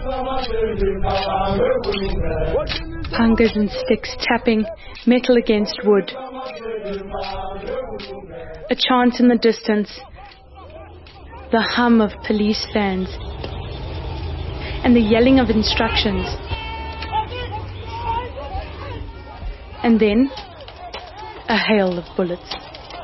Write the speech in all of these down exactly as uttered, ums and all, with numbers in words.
Pangas and sticks tapping, metal against wood. A chant in the distance, the hum of police vans, and the yelling of instructions. And then, a hail of bullets.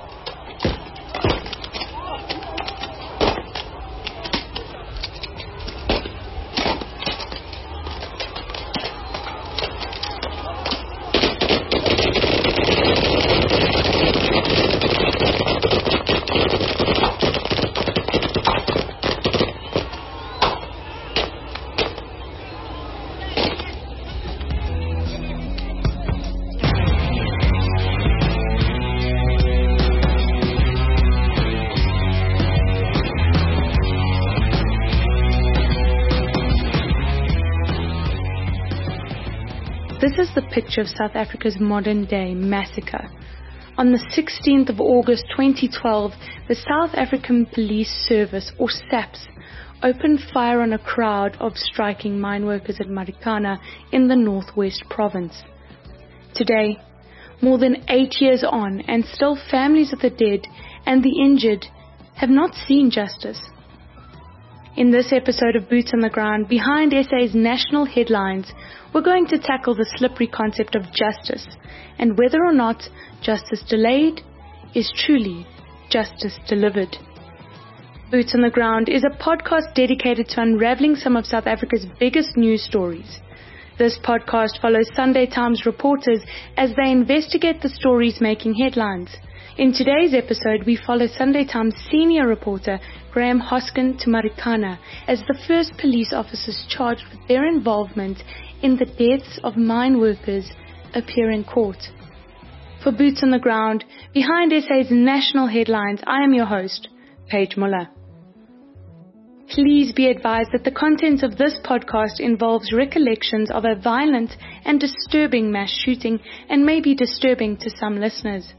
This is the picture of South Africa's modern-day massacre. On the sixteenth of August twenty twelve, the South African Police Service, or SAPS, opened fire on a crowd of striking mine workers at Marikana in the Northwest Province. Today, more than eight years on, and still families of the dead and the injured have not seen justice. In this episode of Boots on the Ground, behind S A's national headlines, we're going to tackle the slippery concept of justice and whether or not justice delayed is truly justice delivered. Boots on the Ground is a podcast dedicated to unraveling some of South Africa's biggest news stories. This podcast follows Sunday Times reporters as they investigate the stories making headlines. In today's episode, we follow Sunday Times senior reporter Graham Hoskin to Marikana as the first police officers charged with their involvement in the deaths of mine workers appear in court. For Boots on the Ground, behind S A's national headlines, I am your host, Paige Muller. Please be advised that the contents of this podcast involves recollections of a violent and disturbing mass shooting and may be disturbing to some listeners.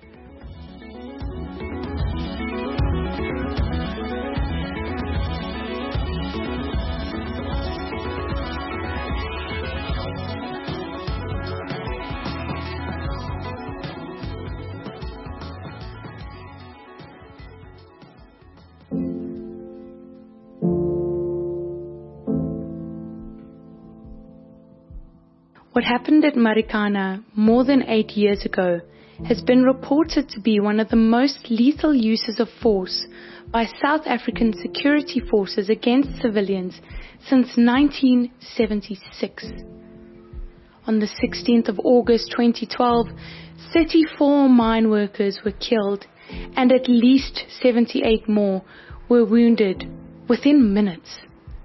What happened at Marikana more than eight years ago has been reported to be one of the most lethal uses of force by South African security forces against civilians since nineteen seventy-six. On the sixteenth of August twenty twelve, thirty-four mine workers were killed and at least seventy-eight more were wounded within minutes.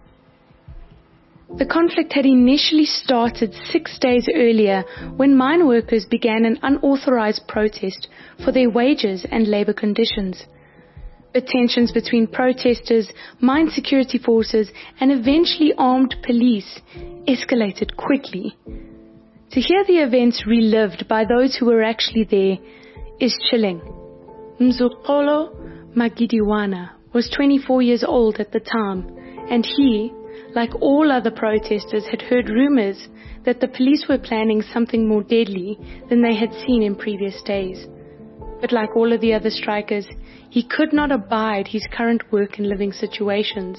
The conflict had initially started six days earlier when mine workers began an unauthorized protest for their wages and labor conditions. But tensions between protesters, mine security forces, and eventually armed police escalated quickly. To hear the events relived by those who were actually there is chilling. Mzukolo Magidiwana was twenty-four years old at the time, and he, like all other protesters, had heard rumors that the police were planning something more deadly than they had seen in previous days. But like all of the other strikers, he could not abide his current work and living situations.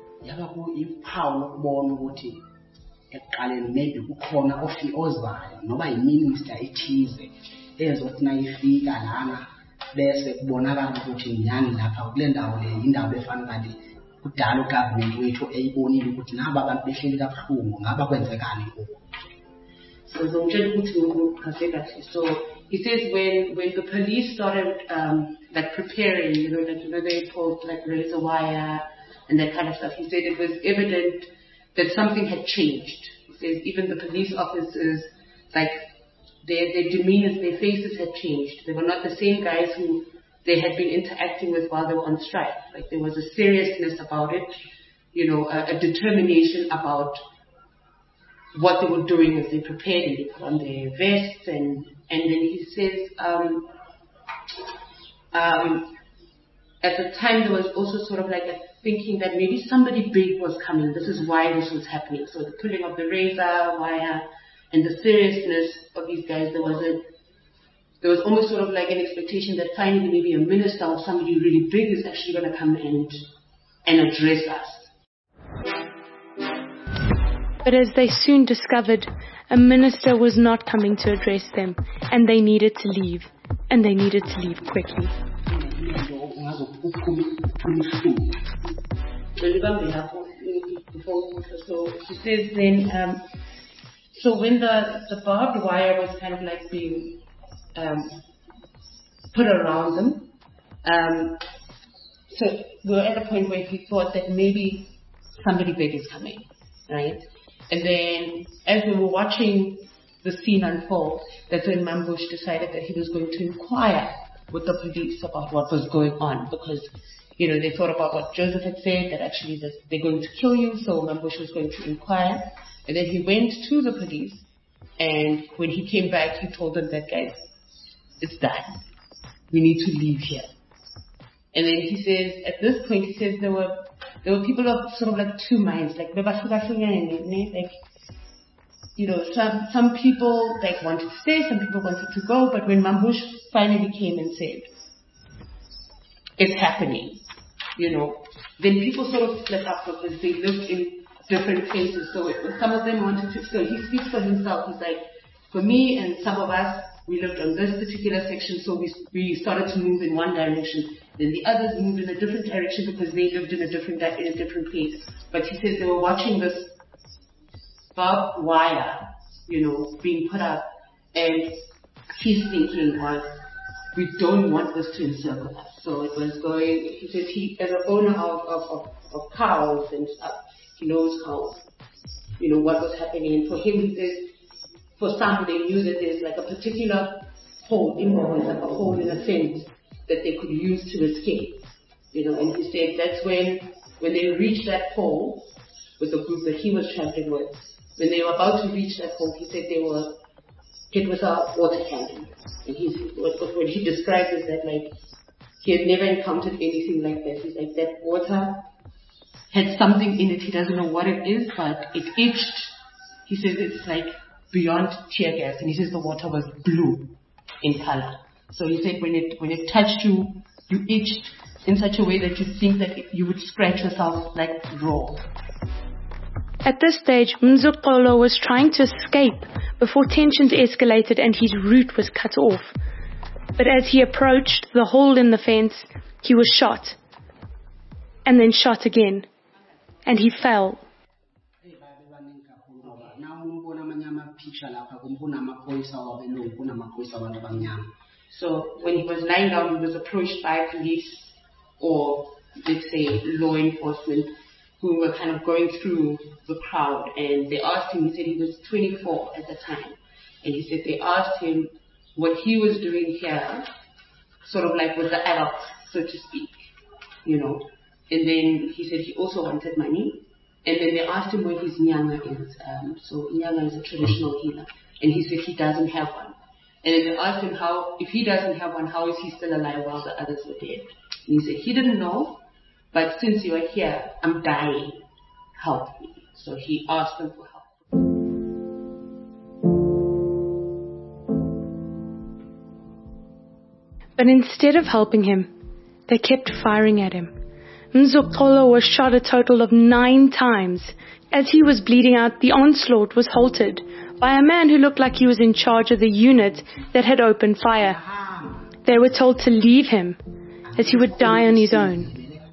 So so he says when when the police started um, like preparing, you know, like you know they pulled like razor wire and that kind of stuff, he said it was evident that something had changed. He says even the police officers, like their their demeanors, their faces had changed. They were not the same guys who they had been interacting with while they were on strike. Like there was a seriousness about it, you know, a, a determination about what they were doing as they prepared and they put on their vests, and and then he says um, um, at the time there was also sort of like a thinking that maybe somebody big was coming. This is why this was happening. So the pulling of the razor wire and the seriousness of these guys, there was a, there was almost sort of like an expectation that finally maybe a minister or somebody really big is actually going to come and and address us. But as they soon discovered, a minister was not coming to address them, and they needed to leave, and they needed to leave quickly. So she says then, um, so when the, the barbed wire was kind of like being um, put around them, um, so we were at a point where he thought that maybe somebody big is coming, right? And then as we were watching the scene unfold, that's when Mambush decided that he was going to inquire with the police about what was going on, because, you know, they thought about what Joseph had said, that actually that they're going to kill you, so Mambush was going to inquire. And then he went to the police, and when he came back, he told them that, guys, it's done. We need to leave here. And then he says, at this point, he says there were there were people of sort of like two minds, like, like, you know, some some people like wanted to stay, some people wanted to go, but when Mambush finally came and said, it's happening, you know, then people sort of split up because they lived in different places. So it, some of them wanted to, so he speaks for himself. He's like, for me and some of us, we lived on this particular section, so we we started to move in one direction. Then the others moved in a different direction because they lived in a different in a different place. But he says they were watching this barbed wire, you know, being put up, and his thinking was, we don't want this to encircle us. So it was going. He says he, as an owner of of, of of cows and stuff, he knows how, you know, what was happening. And for him, he says, for some, they knew that there's like a particular hole in there, like a hole in a fence that they could use to escape, you know. And he said that's when, when they reached that hole with the group that he was traveling with, when they were about to reach that hole, he said they were hit with a water cannon. And he's, what, what he describes is that, like, he had never encountered anything like that. He's like, that water had something in it, he doesn't know what it is, but it itched. He says it's like beyond tear gas, and he says the water was blue in color. So he said when it when it touched you, you itched in such a way that you'd think that it, you would scratch yourself like raw. At this stage, Mzukolo was trying to escape before tensions escalated and his route was cut off. But as he approached the hole in the fence, he was shot, and then shot again, and he fell. So when he was lying down, he was approached by police, or let's say law enforcement, who were kind of going through the crowd, and they asked him, he said he was twenty-four at the time, and he said they asked him what he was doing here, sort of like with the adults, so to speak, you know. And then he said he also wanted money, and then they asked him where his nyanga is. Um, so nyanga is a traditional healer, and he said he doesn't have one. And then they asked him how, if he doesn't have one, how is he still alive while the others were dead? And he said he didn't know, but since you are here, I'm dying. Help me. So he asked them for help. But instead of helping him, they kept firing at him. Mzukolo was shot a total of nine times. As he was bleeding out, the onslaught was halted by a man who looked like he was in charge of the unit that had opened fire. They were told to leave him, as he would die on his own.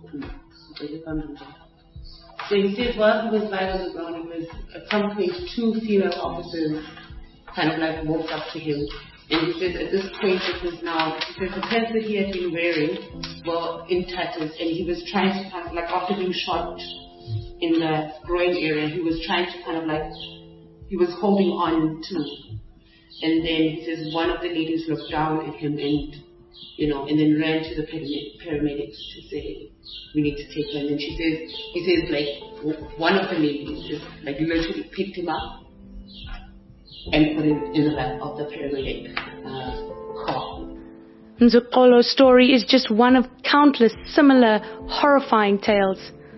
So he says while he was lying on the ground, it was at some point two female officers kind of like walked up to him. And he says at this point it was now, he says the pants that he had been wearing were in tatters, and he was trying to kind of like, after being shot in the groin area, he was trying to kind of like, he was holding on to. And then he says one of the ladies looked down at him and, you know, and then ran to the paramedics to say, we need to take her. And then she says, he says like, one of the ladies just like literally picked him up and put him in the lap of the paramedic uh, car. Mzukolo's story is just one of countless similar horrifying tales.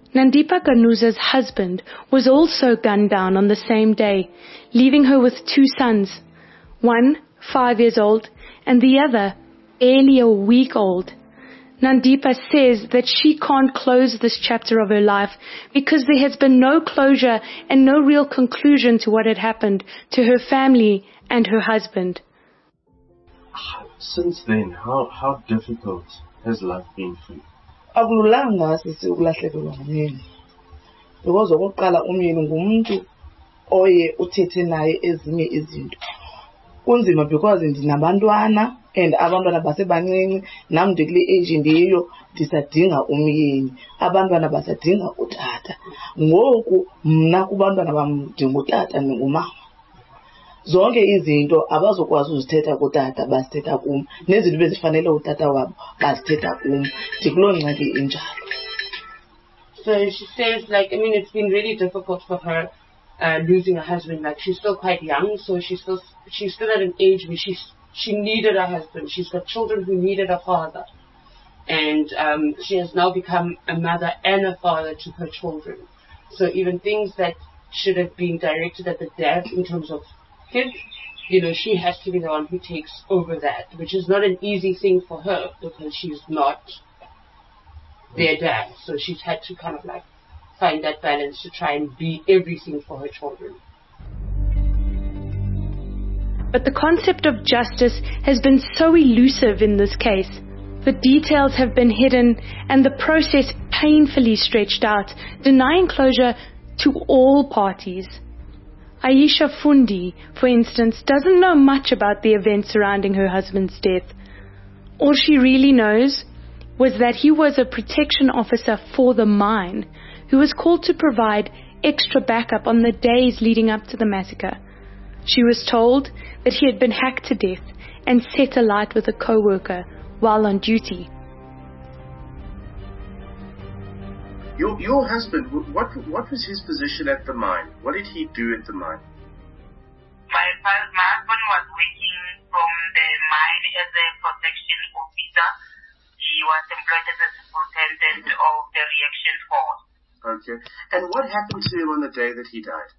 Nandipa Kanuza's husband was also gunned down on the same day, leaving her with two sons, one five years old and the other barely a week old. Nandipa says that she can't close this chapter of her life because there has been no closure and no real conclusion to what had happened to her family and her husband. Since then, how, how difficult has life been for you? Akululanga sisi ukulahlekelwa ngumyeni. Because okokuqala umyeni ngumuntu oye uthethe naye ezinye izinto. Kunzima because ndinabantwana and abantwana basebancinci nam ndikule age ndiyo ndisadinga umyeni. Abantwana basadinga utata. Ngoku mna kubantwana bam ndingutata ningumama. Zonke izinto abazokwazi uzithetha kutata basithetha kum. Nezinto bezifanele utata wabo basithetha kum. Ndikuloo ngxaki injalo. So she says, like, I mean, it's been really difficult for her uh, losing a husband. Like, she's still quite young, so she's still she's still at an age where she's she needed a husband. She's got children who needed a father, and um, she has now become a mother and a father to her children. So even things that should have been directed at the dad in terms of kids, you know, she has to be the one who takes over that, which is not an easy thing for her because she's not their dad. So she's had to kind of like find that balance to try and be everything for her children. But the concept of justice has been so elusive in this case. The details have been hidden and the process painfully stretched out, denying closure to all parties. Aisha Fundi, for instance, doesn't know much about the events surrounding her husband's death. All she really knows was that he was a protection officer for the mine, who was called to provide extra backup on the days leading up to the massacre. She was told that he had been hacked to death and set alight with a co-worker while on duty. Your, your husband, what, what was his position at the mine? What did he do at the mine? My, my husband was working from the mine as a protection officer. He was employed as a superintendent of the reaction force. Okay. And what happened to him on the day that he died?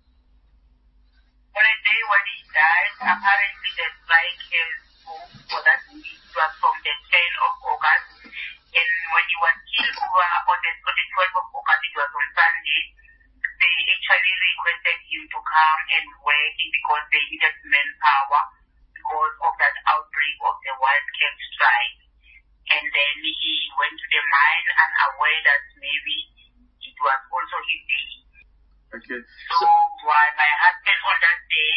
On the day when he died, apparently the strike has moved for that week. It was from the tenth of August. And when he was killed over on the, on the twelfth of August, it was on Sunday, they actually requested him to come and work because they needed manpower because of that outbreak of the wildcat strike. And then he went to the mine unaware that maybe it was also his day. Okay. So, so while my husband on that day,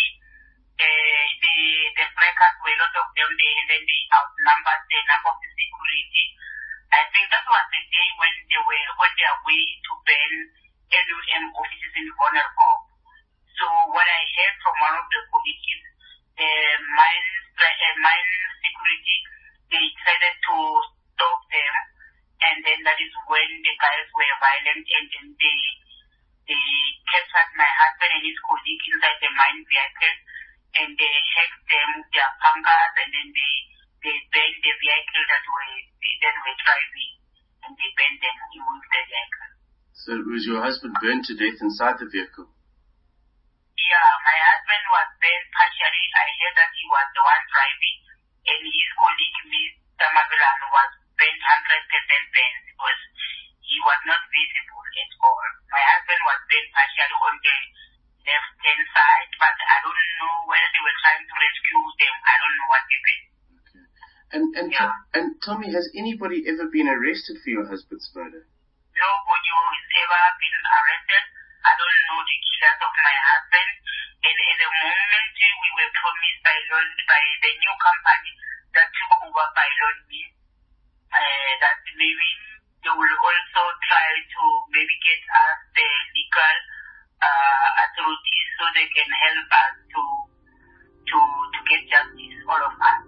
uh, the the strikers were a lot of them there, and then they outnumbered the number of the security. I think that was the day when they were on their way to burn L U M offices in Honorcop. So what I heard from one of the colleagues is the mine, uh, mine security, they decided to stop them, and then that is when the guys were violent, and then they they captured my husband and his colleague inside the mine vehicle, and they hacked them with their pangas, and then they they burned the vehicle that were that were driving, and they burned them with the vehicle. So was your husband burned to death inside the vehicle? Yeah, my husband was burned partially. I heard that he was the one driving, and his colleague, Mister Magellan, was burned one hundred percent burned because he was not visible at all. My husband was burned partially on the left-hand side, but I don't know whether they were trying to rescue them. I don't know what happened. Okay. And and yeah. t- and tell me, has anybody ever been arrested for your husband's murder? Nobody who has ever been arrested. I don't know the killers of my husband. And at the moment, we were promised by by the new company that took over by Lonmi, uh, that maybe they will also try to maybe get us the legal uh, authorities so they can help us to to to get justice, all of us.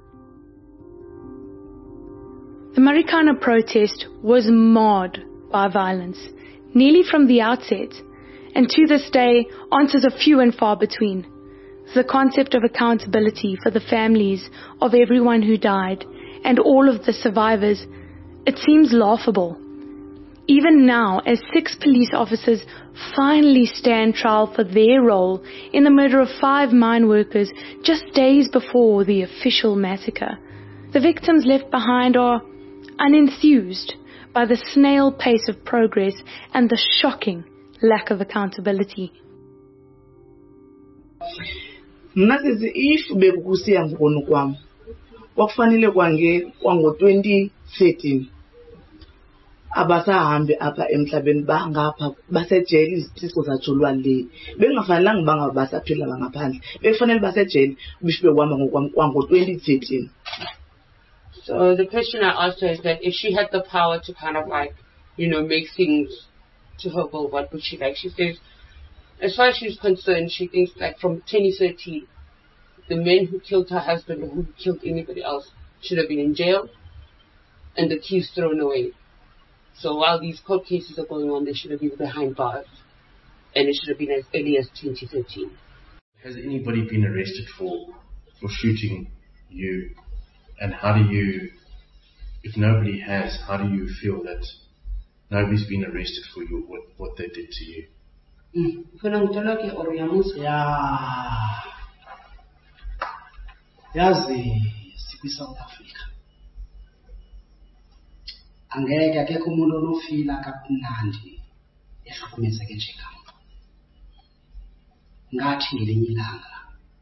The Marikana protest was marred by violence, nearly from the outset, and to this day answers are few and far between. The concept of accountability for the families of everyone who died and all of the survivors, it seems laughable. Even now, as six police officers finally stand trial for their role in the murder of five mine workers just days before the official massacre, the victims left behind are unenthused by the snail pace of progress and the shocking lack of accountability. Mna sithi if bekukusiya ngikono kwami kwakufanele kwange kwango twenty thirteen abasahambi apha emhlabeni bangapha basejele izithiso zatholwa le bengafanelanga banga basaphila ngaphandle bekufanele basejele bisho bekwama ngokwami kwango twenty thirteen. So the question I asked her is that if she had the power to kind of like, you know, make things to her will, what would she like? She says, as far as she's concerned, she thinks like from twenty thirteen, the men who killed her husband or who killed anybody else should have been in jail and the keys thrown away. So while these court cases are going on, they should have been behind bars. And it should have been as early as twenty thirteen. Has anybody been arrested for, for shooting you? And how do you, if nobody has, how do you feel that nobody's been arrested for you, what, what they did to you? Mm. Yeah. Yazi sikwi South Africa. Angeke akekho umuntu onofila kamnandi ehlukumezeke njengam. Ngathi ngelinye ilanga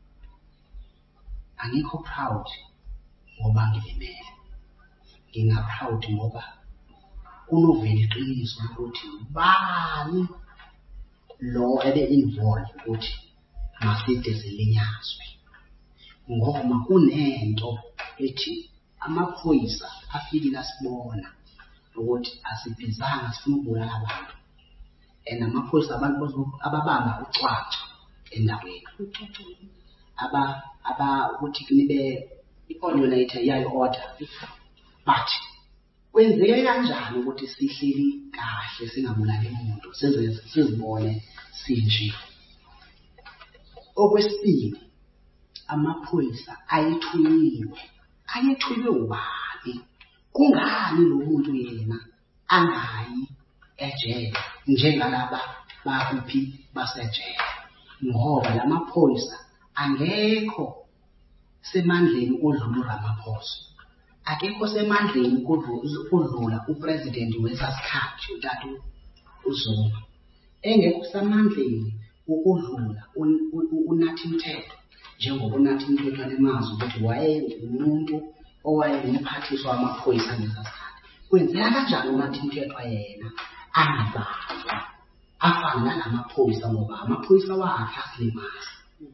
angikho proud ngoba ngilimele. Nginga proud ngoba kunovela iqiniso ukuthi bani lo ebe involved ukuthi maside zilinyazwe. Ngoba kunento ethi amaphoyisa afikile asibona ukuthi asibhizanga sifuna ukubulala abantu. And amaphoyisa abantu ababamba ucwaca endaweni. Aba aba ukuthi kunibe i-ordinator yayo order. But kwenzeke kanjani ukuthi sihleli kahle singabulali umuntu senze sizibone sinje. Okwesibili amaphoyisa ayithunyiwe ayithunyiwe ubani kungani lo muntu yena angayi ejele njengalaba bakuphi basejele ngoba lamaphoyisa angekho semandleni odlula Ramaphosa akekho semandleni kodlula upresident wesasikhathi utatu uZuma engekho semandleni ukudlula uNathi Mthethwa njengoba uNathi Mthethwa lemazi ukuthi waye umuntu owayengumphathiswa wamaphoyisa ngesasikhathi kwenzeka kanjani uNathi Mthethwa yena angabanjwa afana namaphoyisa ngoba amaphoyisa wakhe asilimazi.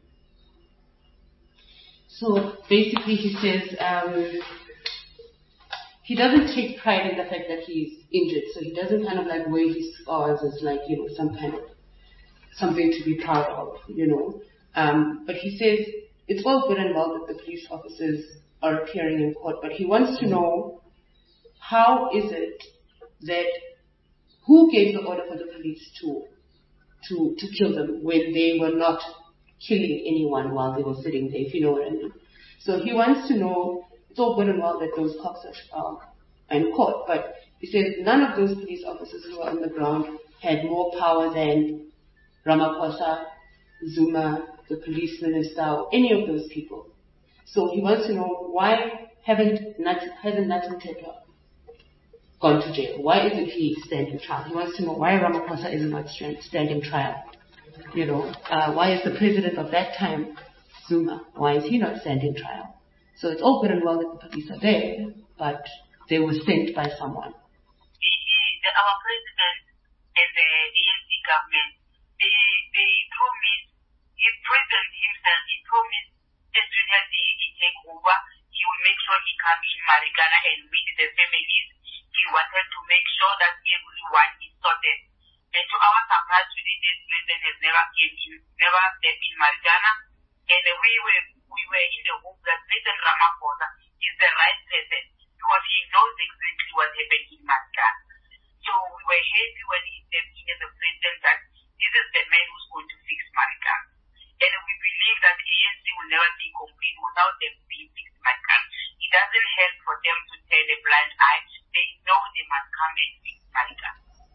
So basically he says um, he doesn't take pride in the fact that he's injured, so he doesn't kind of like wear his scars as like, you know, some kind of something to be proud of, you know. Um, but he says it's all good and well that the police officers are appearing in court, but he wants to know how is it that who gave the order for the police to to to kill them when they were not killing anyone while they were sitting there, if you know what I mean. So he wants to know, it's all good and well that those cops are uh, in court, but he says none of those police officers who were on the ground had more power than Ramaphosa, Zuma, the police minister, or any of those people. So he wants to know why haven't Nat, hasn't Nathi Mthethwa gone to jail? Why isn't he standing trial? He wants to know why Ramaphosa is not standing trial. You know, uh, why is the president of that time, Zuma, why is he not standing trial? So it's all good and well that the police are there, but they were sent by someone. He, he, the, our president and the A N C government, they, they promised, he president himself, he promised as soon as he, he take over, he will make sure he come in Marikana and meet the families. He wanted to make sure that everyone is sorted. And to our surprise, today this president has never came in, never stepped in Marikana. And we were we were in the hope that President Ramaphosa is the right person because he knows exactly what happened in Marikana. So we were happy when he stepped in as a president that this is the man who's going to fix Marikana. And we believe that A N C will never be complete without them being fixed Marikana. It doesn't help for them to turn a blind eye. They know they must come and fix Marikana.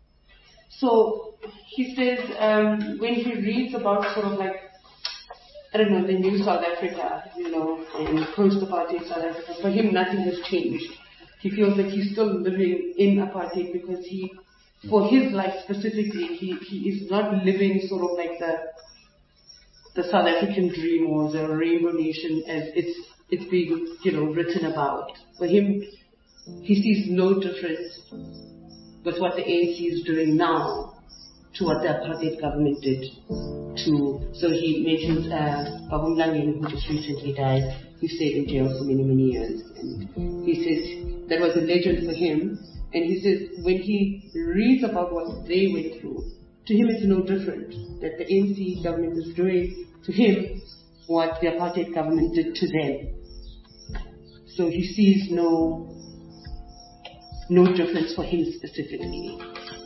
So he says um, when he reads about sort of like, I don't know, the new South Africa, you know, and post-apartheid South Africa, for him nothing has changed. He feels like he's still living in apartheid because he, for his life specifically, he, he is not living sort of like the the South African dream or the Rainbow Nation as it's it's being, you know, written about. For him, he sees no difference with what the A N C is doing now to what the apartheid government did to. So he mentions uh, Babu Mlangeni, who just recently died. He stayed in jail for many, many years. And he says that was a legend for him. And he says when he reads about what they went through, to him it's no different. That the A N C government is doing to him what the apartheid government did to them. So he sees no no difference for him specifically.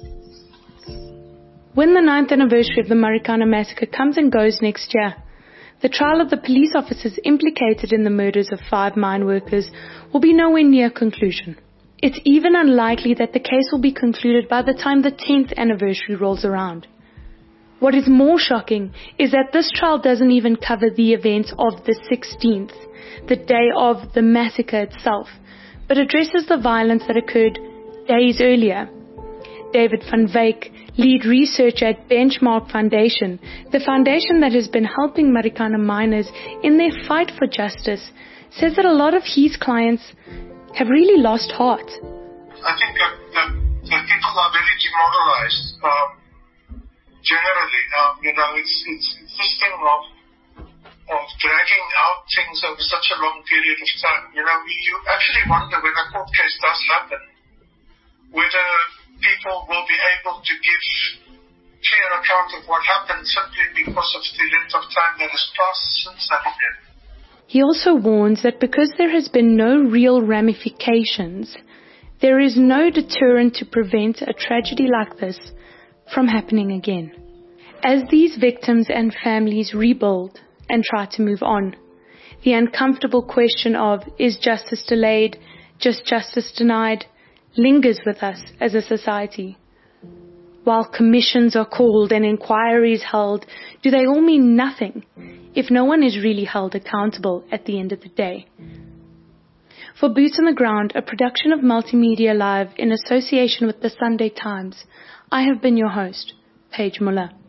When the ninth anniversary of the Marikana massacre comes and goes next year, the trial of the police officers implicated in the murders of five mine workers will be nowhere near conclusion. It's even unlikely that the case will be concluded by the time the tenth anniversary rolls around. What is more shocking is that this trial doesn't even cover the events of the sixteenth, the day of the massacre itself, but addresses the violence that occurred days earlier. David van Wyk, lead researcher at Benchmark Foundation, the foundation that has been helping Marikana miners in their fight for justice, says that a lot of his clients have really lost heart. I think that, that, that people are very demoralized, um, generally. Um, you know, it's, it's, it's this thing of, of dragging out things over such a long period of time. You know, you actually wonder when a court case does happen, whether people will be able to give clear account of what happened simply because of the length of time that has passed since that event. He also warns that because there has been no real ramifications, there is no deterrent to prevent a tragedy like this from happening again. As these victims and families rebuild and try to move on, the uncomfortable question of, is justice delayed, just justice denied, lingers with us as a society. While commissions are called and inquiries held, do they all mean nothing if no one is really held accountable at the end of the day? For Boots on the Ground, a production of Multimedia Live in association with the Sunday Times, I have been your host, Paige Muller.